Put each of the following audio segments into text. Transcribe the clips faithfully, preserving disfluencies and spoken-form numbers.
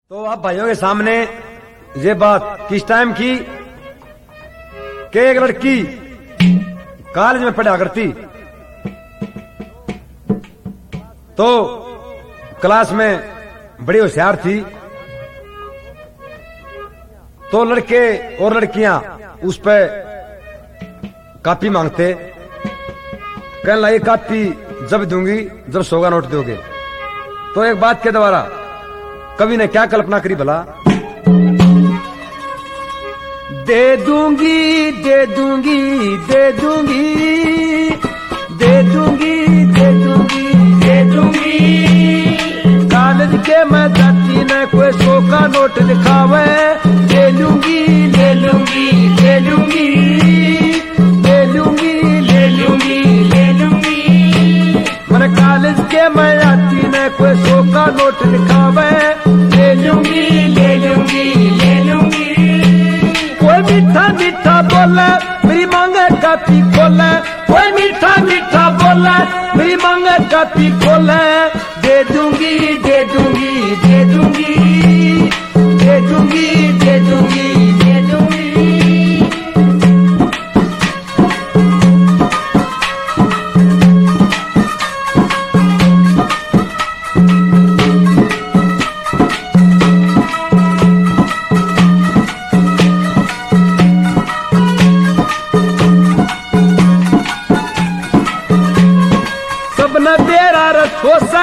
तो आप भाइयों के सामने ये बात किस टाइम की कि एक लड़की कॉलेज में पढ़ा करती, तो क्लास में बड़ी होशियार थी। तो लड़के और लड़कियां उस पे कॉपी मांगते, कहने लगे कॉपी जब दूंगी जब सौ का नोट दोगे। तो एक बात के द्वारा कवि ने क्या कल्पना करी भला, दे दूंगी दे दूंगी दे दूंगी दे दूंगी दे दूंगी दे दूंगी कॉलेज के मैं जाती न कोई सौ का नोट दिखावे, ले लूंगी ले लूंगी ले लूंगी ले लूंगी ले लूंगी ले लूंगी मैंने कॉलेज के मैं आती न कोई सौ का नोट दिखावे, ले लूंगी ले लूंगी ले लूंगी कोई मीठा मीठा बोले मेरी मांगे कॉपी खोले, कोई मीठा मीठा बोले मेरी मांगे कॉपी खोले, दे दूंगी दे दूंगी दे दूंगी दे दूंगी दे दूंगी दे दूंगी। सबना तेरा रसोसा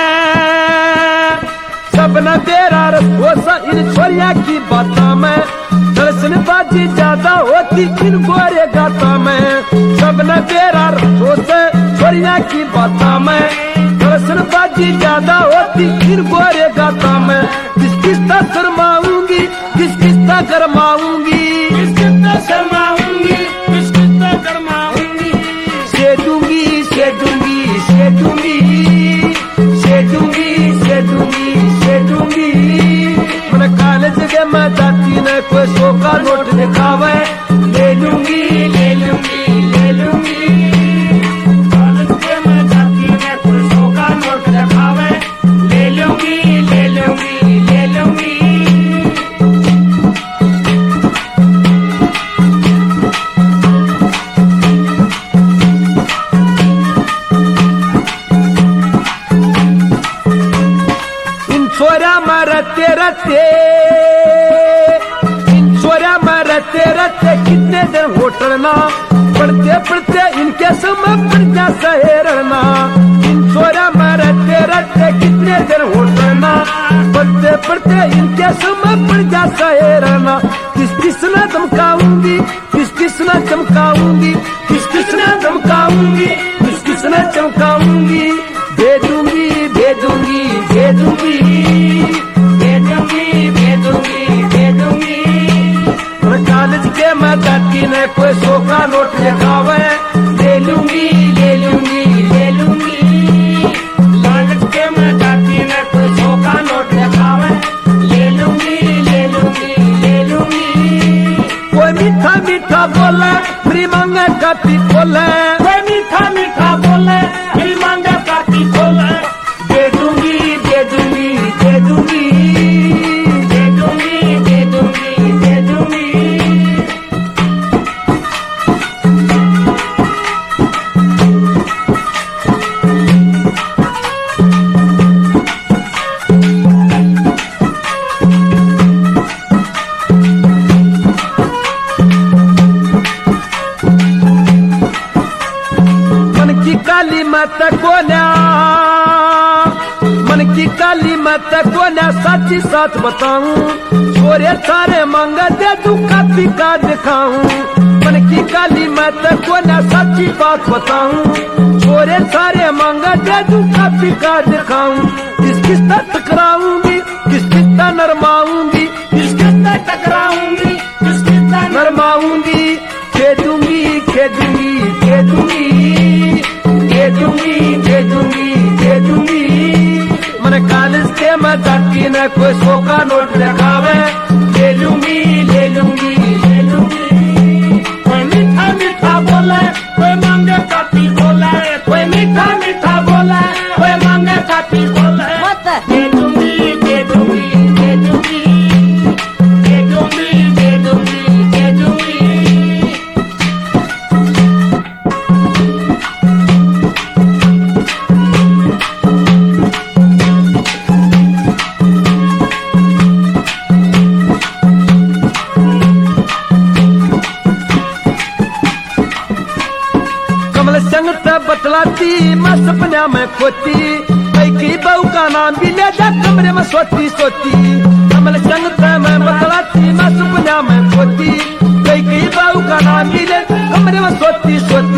सबना तेरा रसोसा इन छोरिया की बाता में, दर्शन बाजी ज्यादा होती इन गोरे गाता में। सबना तेरा रसोसा छोरिया की बाता में, दर्शन बाजी ज्यादा होती इन गोरे गाता में। किस किस्ता शर्माऊंगी किस किस्ता गरमाऊंगी किस किस्ता शर्माऊंगी किस किस्ता गरमाऊंगी, से दूंगी से दूंगी से दूंगी से दूंगी से दूंगी से दूंगी मैंने कॉलेज के मैं जाती न कोई सौ का नोट दिखावे, ले लूंगी ले लूंगी ले लूंगी कॉलेज के मैं जाती न कोई सौ का नोट दिखावे, ले लूंगी ले लूंगी ले लूंगी। छोरा मरते रते इन छोरा मरते रते कितने दिन होटलना, पढ़ते पढ़ते इनके समय पड़ जा शहरना। इन छोरा मरते रते कितने दिन होटलना, पढ़ते पढ़ते इनके समय पड़ जा शहरना। किस किस न धमकाऊंगी किस किस न चमकाऊंगी किस किस न धमकाऊंगी किस किस न चमकाऊंगी, दे दूंगी दे दूंगी दे दूंगी दे दूंगी दे दूंगी दे दूंगी कॉलेज के मैं जाती न कोई सौ का नोट दिखावे, ले लूंगी ले लूंगी ले लूंगी कॉलेज के मैं जाती न कोई सौ का नोट दिखावे, ले लूंगी ले लूंगी ले लूंगी कोई मीठा मीठा बोले मेरी मांगे कॉपी खोले, कोई मीठा मीठा बोले मेरी मांगे कॉपी खोले, दे दूंगी दे दूंगी दे दूंगी दे दूंगी दे दूंगी दे दूंगी। मन की काली माता कोन्या मन की काली मत को न सच्ची साथ बताऊं, छोरे सारे मांगा दे तू कॉपी का दिखाऊं। मन की काली मत को न सच्ची बात बताऊं, छोरे सारे मांगा दे तू कॉपी का दिखाऊं। किस किस्ता टकराऊंगी किस किस्ता नरमाऊंगी किस किस्ता टकराऊंगी किस किस्ता नरमाऊंगी, दे दूंगी दे दूंगी दे दूंगी दे दूंगी दे दूंगी दे दूंगी मैंने कॉलेज के मैं जाती न कोई सौ का नोट दिखावे, ले लूंगी ले लूंगी ले लूंगी कोई मीठा मीठा बोले कोई मांगे कॉपी खोले, कोई मीठा मीठा बोले कोई मांगे कॉपी खोले, दे दूंगी दे दूंगी दे दूंगी बतलाती मैं सपना में खोती, कई बहू का नाम भी ले जा कमरे में सोती सोती। कमल संगता में बतलाती मैं सपना में खोती, कई बहू का नाम भी ले कमरे में सोती सोती।